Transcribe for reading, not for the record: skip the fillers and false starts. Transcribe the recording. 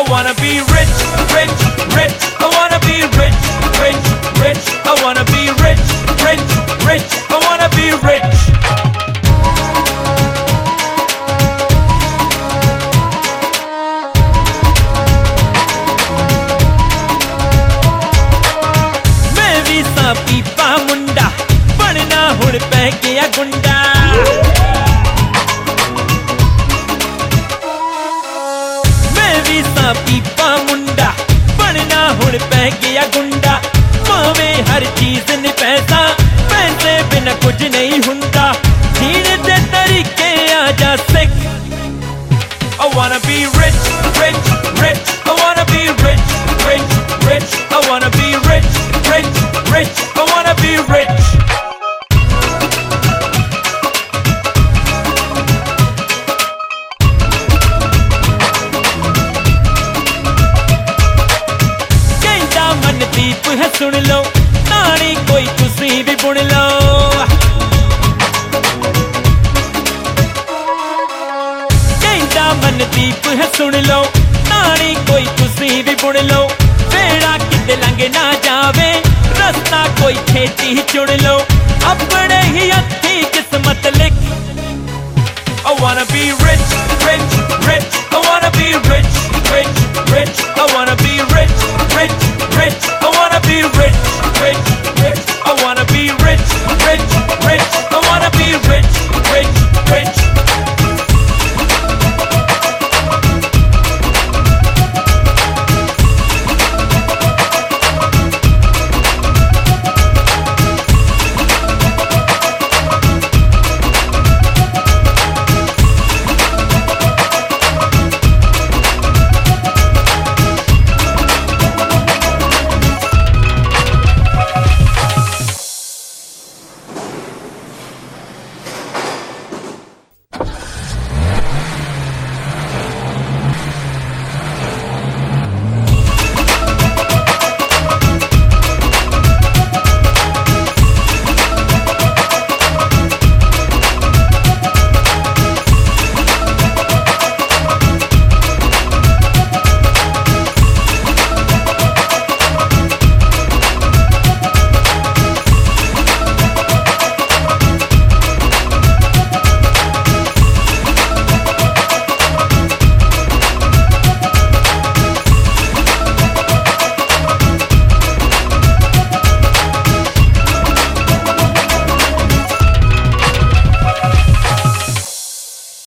wanna be rich, rich, rich. I wanna be rich, rich, rich. I wanna be rich, rich, rich. I wanna be rich. मैं भी सा पीपा मुंडा बनना हुण पै गया गुंडा। पीपा मुंडा बनना हुण पै गया गुंडा। भावें हर चीज ने पैसा, पैसे बिना कुछ नहीं हुंदा। जीने दे तरीके आ जा Sikh. I wanna be rich, rich, rich. I wanna be rich, rich, rich. I wanna be rich, rich, rich. I wanna be rich. Mandeep है सुन लो, ताड़ी कोई तुसी भी बुन लो। कहता मनदीप है सुन लो, ताड़ी कोई तुसी भी बुन लो। बेड़ा किते लंघ ना जावे, रास्ता कोई छेती ही चुन लो। अपने ही हथी किस्मत लिख। I wanna be rich, rich, rich.